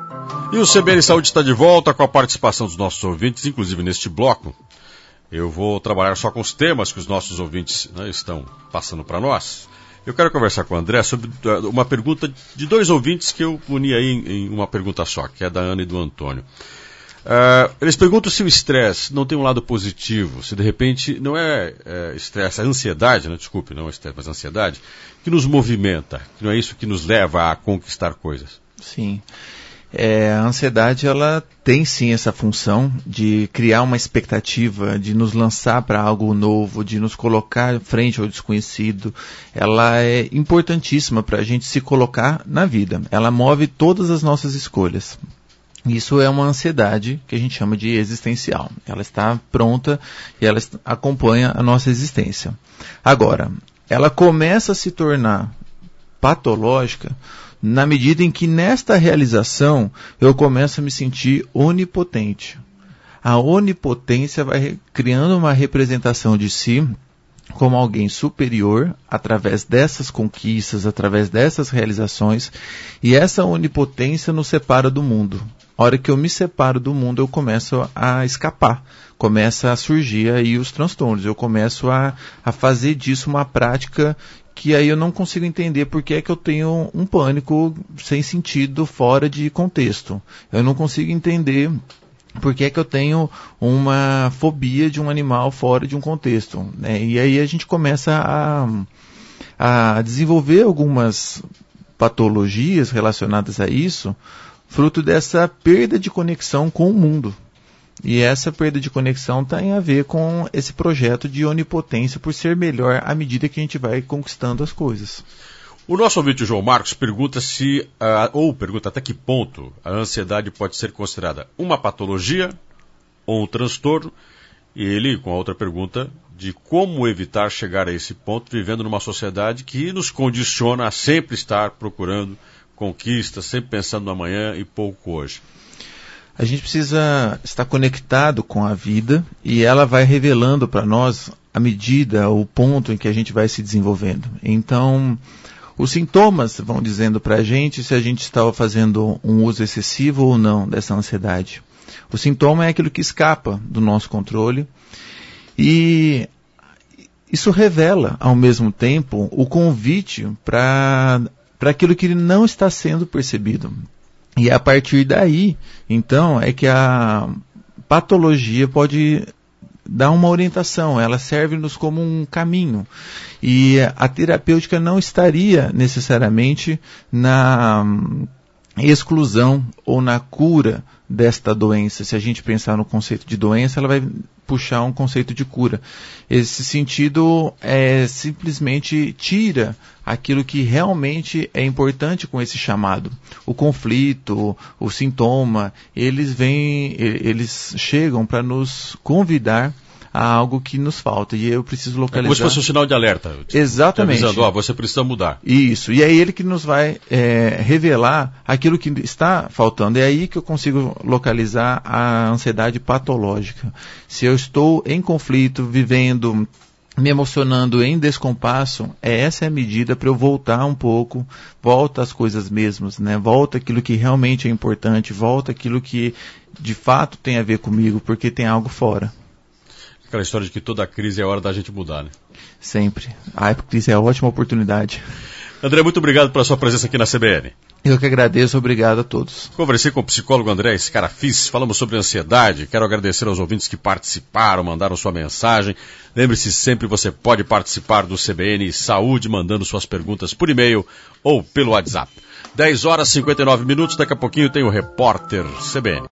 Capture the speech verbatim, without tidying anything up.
E o C B N Saúde está de volta com a participação dos nossos ouvintes, inclusive neste bloco. Eu vou trabalhar só com os temas que os nossos ouvintes, né, estão passando para nós. Eu quero conversar com o André sobre uma pergunta de dois ouvintes que eu uni aí em, em uma pergunta só, que é da Ana e do Antônio. Uh, eles perguntam se o estresse não tem um lado positivo, se de repente não é estresse, é, é ansiedade, né, desculpe, não é estresse, mas ansiedade, que nos movimenta, que não é isso que nos leva a conquistar coisas. Sim. É, a ansiedade, ela tem sim essa função de criar uma expectativa, de nos lançar para algo novo, de nos colocar frente ao desconhecido. Ela é importantíssima para a gente se colocar na vida. Ela move todas as nossas escolhas. Isso é uma ansiedade que a gente chama de existencial. Ela está pronta e ela acompanha a nossa existência. Agora, ela começa a se tornar patológica na medida em que nesta realização eu começo a me sentir onipotente. A onipotência vai criando uma representação de si como alguém superior através dessas conquistas, através dessas realizações, e essa onipotência nos separa do mundo. A hora que eu me separo do mundo, eu começo a escapar, começa a surgir aí os transtornos, eu começo a, a fazer disso uma prática que aí eu não consigo entender por que é que eu tenho um pânico sem sentido, fora de contexto. Eu não consigo entender por que é que eu tenho uma fobia de um animal fora de um contexto, né? E aí a gente começa a, a desenvolver algumas patologias relacionadas a isso, fruto dessa perda de conexão com o mundo. E essa perda de conexão tem a ver com esse projeto de onipotência por ser melhor à medida que a gente vai conquistando as coisas. O nosso ouvinte João Marcos pergunta se, uh, ou pergunta até que ponto a ansiedade pode ser considerada uma patologia ou um transtorno, e ele, com a outra pergunta, de como evitar chegar a esse ponto vivendo numa sociedade que nos condiciona a sempre estar procurando conquistas, sempre pensando no amanhã e pouco hoje. A gente precisa estar conectado com a vida e ela vai revelando para nós a medida, o ponto em que a gente vai se desenvolvendo. Então, os sintomas vão dizendo para a gente se a gente está fazendo um uso excessivo ou não dessa ansiedade. O sintoma é aquilo que escapa do nosso controle e isso revela, ao mesmo tempo, o convite para para aquilo que não está sendo percebido. E a partir daí, então, é que a patologia pode dar uma orientação, ela serve-nos como um caminho. E a terapêutica não estaria necessariamente na exclusão ou na cura desta doença. Se a gente pensar no conceito de doença, ela vai puxar um conceito de cura. Esse sentido é, simplesmente tira aquilo que realmente é importante com esse chamado. O conflito, o sintoma, eles vêm, eles chegam para nos convidar a algo que nos falta, e eu preciso localizar. É como se fosse um sinal de alerta. Exatamente. Avisando, ó, você precisa mudar. Isso, e é ele que nos vai é, revelar aquilo que está faltando. É aí que eu consigo localizar a ansiedade patológica. Se eu estou em conflito, vivendo, me emocionando em descompasso, é essa é a medida para eu voltar um pouco, volta às coisas mesmas, né? Volta aquilo que realmente é importante, volta aquilo que de fato tem a ver comigo, porque tem algo fora. Aquela história de que toda crise é hora da gente mudar, né? Sempre. A crise é uma ótima oportunidade. André, muito obrigado pela sua presença aqui na C B N. Eu que agradeço, obrigado a todos. Conversei com o psicólogo André Scarafis, falamos sobre ansiedade. Quero agradecer aos ouvintes que participaram, mandaram sua mensagem. Lembre-se sempre, você pode participar do C B N Saúde, mandando suas perguntas por e-mail ou pelo WhatsApp. dez horas e cinquenta e nove minutos, daqui a pouquinho tem o Repórter C B N.